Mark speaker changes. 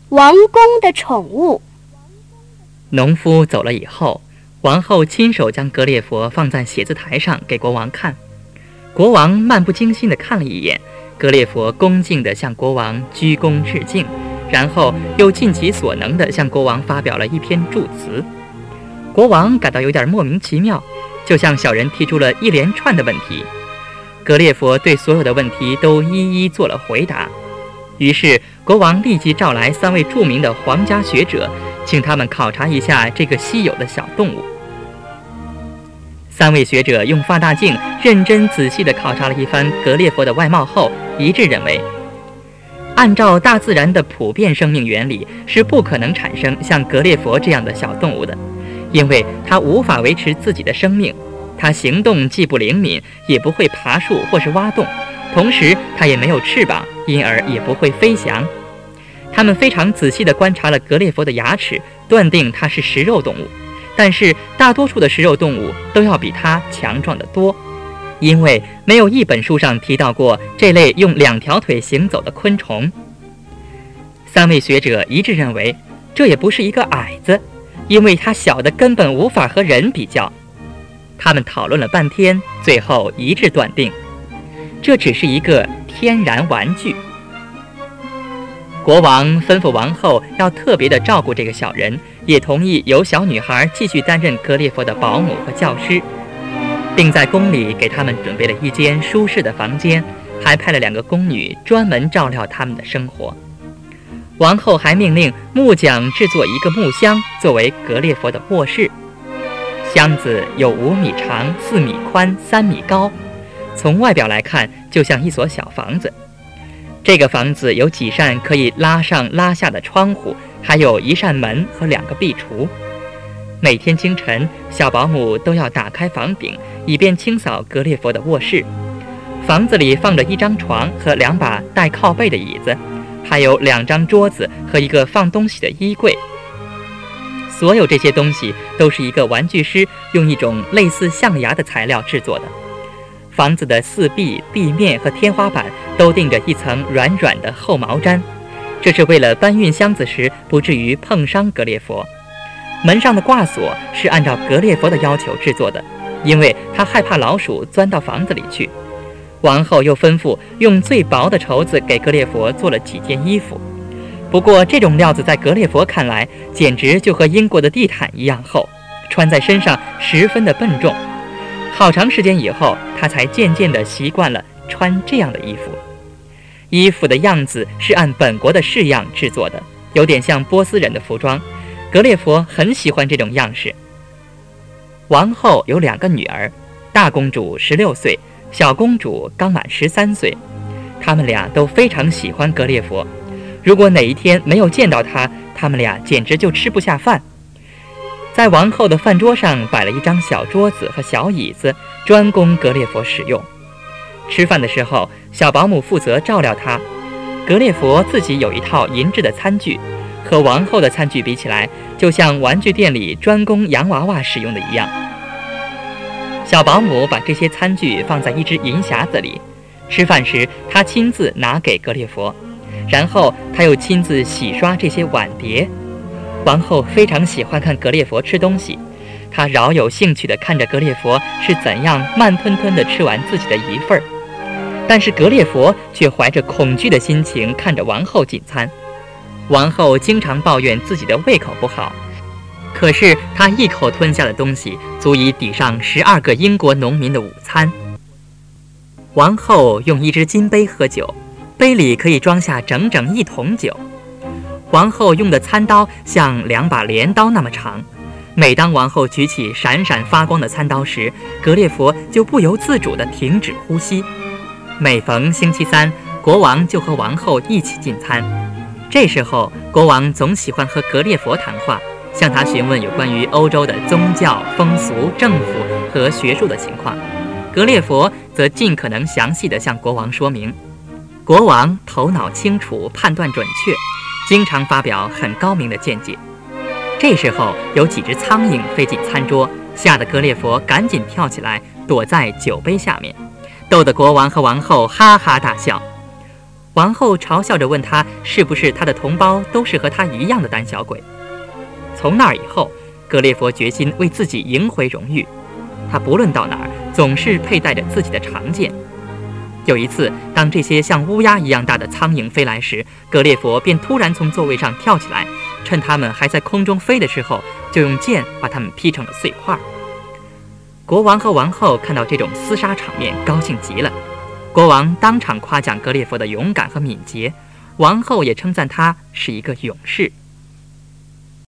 Speaker 1: 王宫的宠物。
Speaker 2: 农夫走了以后，王后亲手将格列佛放在写字台上给国王看。国王漫不经心地看了一眼，格列佛恭敬地向国王鞠躬致敬，然后又尽其所能地向国王发表了一篇祝词。国王感到有点莫名其妙，就向小人提出了一连串的问题。格列佛对所有的问题都一一做了回答。于是国王立即召来3位著名的皇家学者，请他们考察一下这个稀有的小动物。3位学者用放大镜认真仔细地考察了一番格列佛的外貌后，一致认为，按照大自然的普遍生命原理，是不可能产生像格列佛这样的小动物的，因为它无法维持自己的生命，它行动既不灵敏，也不会爬树或是挖洞，同时它也没有翅膀，因而也不会飞翔。他们非常仔细地观察了格列佛的牙齿，断定它是食肉动物，但是大多数的食肉动物都要比它强壮得多，因为没有一本书上提到过这类用2条腿行走的昆虫。3位学者一致认为，这也不是一个矮子，因为它小的根本无法和人比较。他们讨论了半天，最后一致断定，这只是一个天然玩具。国王吩咐王后要特别的照顾这个小人，也同意由小女孩继续担任格列佛的保姆和教师，并在宫里给他们准备了一间舒适的房间，还派了2个宫女专门照料他们的生活。王后还命令木匠制作一个木箱作为格列佛的卧室，箱子有5米长、4米宽、3米高，从外表来看就像一所小房子。这个房子有几扇可以拉上拉下的窗户，还有1扇门和2个壁橱。每天清晨，小保姆都要打开房顶，以便清扫格列佛的卧室。房子里放着1张床和2把带靠背的椅子，还有2张桌子和一个放东西的衣柜。所有这些东西都是一个玩具师用一种类似象牙的材料制作的。房子的4壁、地面和天花板都钉着一层软软的厚毛毡，这是为了搬运箱子时不至于碰伤格列佛。门上的挂锁是按照格列佛的要求制作的，因为他害怕老鼠钻到房子里去。王后又吩咐用最薄的绸子给格列佛做了几件衣服，不过这种料子在格列佛看来简直就和英国的地毯一样厚，穿在身上十分的笨重。好长时间以后，他才渐渐地习惯了穿这样的衣服。衣服的样子是按本国的式样制作的，有点像波斯人的服装。格列佛很喜欢这种样式。王后有2个女儿，大公主16岁，小公主刚满13岁。她们俩都非常喜欢格列佛，如果哪一天没有见到他，她们俩简直就吃不下饭。在王后的饭桌上摆了1张小桌子和小椅子，专供格列佛使用。吃饭的时候，小保姆负责照料他。格列佛自己有一套银质的餐具，和王后的餐具比起来，就像玩具店里专供洋娃娃使用的一样。小保姆把这些餐具放在1只银匣子里，吃饭时他亲自拿给格列佛，然后他又亲自洗刷这些碗碟。王后非常喜欢看格列佛吃东西，她饶有兴趣地看着格列佛是怎样慢吞吞地吃完自己的一份儿，但是格列佛却怀着恐惧的心情看着王后进餐。王后经常抱怨自己的胃口不好，可是她一口吞下的东西足以抵上12个英国农民的午餐。王后用1只金杯喝酒，杯里可以装下整整1桶酒。王后用的餐刀像2把镰刀那么长，每当王后举起闪闪发光的餐刀时，格列佛就不由自主地停止呼吸。每逢星期3，国王就和王后一起进餐。这时候，国王总喜欢和格列佛谈话，向他询问有关于欧洲的宗教、风俗、政府和学术的情况。格列佛则尽可能详细地向国王说明。国王头脑清楚，判断准确，经常发表很高明的见解。这时候有几只苍蝇飞进餐桌，吓得格列佛赶紧跳起来躲在酒杯下面，逗得国王和王后哈哈大笑。 王后嘲笑着问他是不是他的同胞都是和他一样的胆小鬼。从那儿以后，格列佛决心为自己赢回荣誉。他不论到哪儿，总是佩戴着自己的长剑。有一次，当这些像乌鸦一样大的苍蝇飞来时，格列佛便突然从座位上跳起来，趁它们还在空中飞的时候，就用剑把它们劈成了碎块。国王和王后看到这种厮杀场面，高兴极了。国王当场夸奖格列佛的勇敢和敏捷，王后也称赞他是一个勇士。